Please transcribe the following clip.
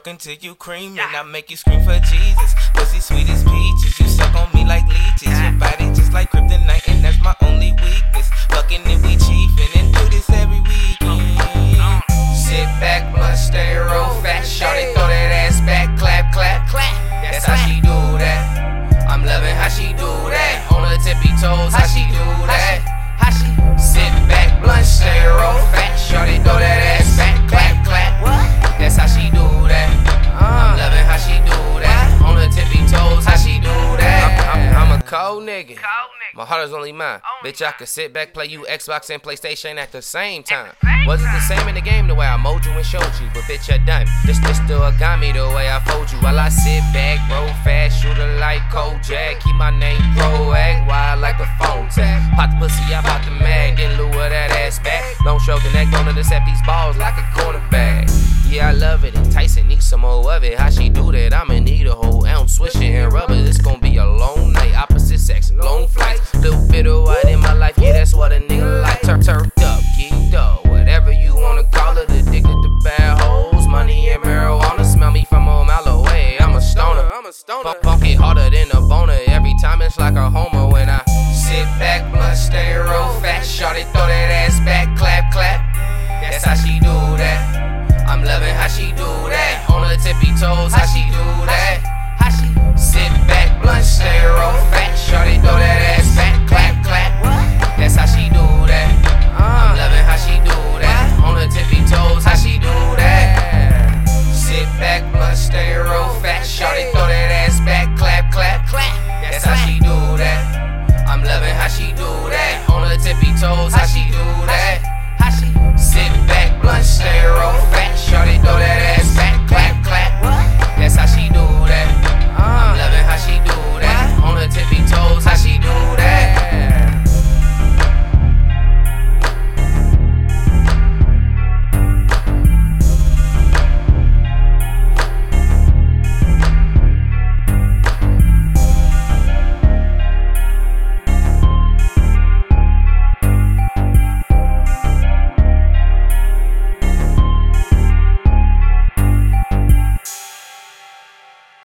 Drunk until you cream and I make you scream for Jesus. Pussy sweet as peaches, you suck on me like leeches. Your body just like kryptonite and that's my only weakness. Fucking and we chiefin' and do this every weekend. Sit back, blunt, stay roll fat. Shorty throw that ass back, clap, clap, clap. That's how she do that. I'm loving how she do that. On her tippy toes, how she do that. How she sit back, blunt, stay roll fat. Shorty throw that ass back, clap, clap. That's how she do that. I'm loving how she do that. On her tippy toes, how she do that. I'm a cold nigga. My heart is only mine. Bitch, I could sit back, play you Xbox and PlayStation at the same time. Wasn't the same in the game the way I mowed you and showed you, but bitch, you're done. This still got me the way I fold you. While I sit back, roll fast, shooter like Kojak. Keep my name proact, wild like the phone tag. Pop the pussy, I pop the mag, then lure that ass back. Long stroke the neck, don't intercept these balls like a cornerback. Yeah, I love it, and Tyson needs some more of it. How she do that? I'ma need a whole ounce, swishing and rubber. This gon' be a long night, opposite sex, long flights. Little bit of white in my life, yeah, that's what a nigga like. Turfed up, geeked up, whatever you wanna call it. Addicted to bad hoes, money and marijuana. Smell me from a mile away, I'm a stoner. Funky harder than a boner. Every time it's like a homer when I sit back, blunt, stay roll fat. Shorty throw that ass back, clap, clap. That's how she do that. I'm loving how she do that. On her tippy toes, how she do that. How she sit back, blunt, stay roll fat. Shorty throw that ass back, clap, clap. That's how she do that. I'm loving how she do that. On her tippy toes, how she do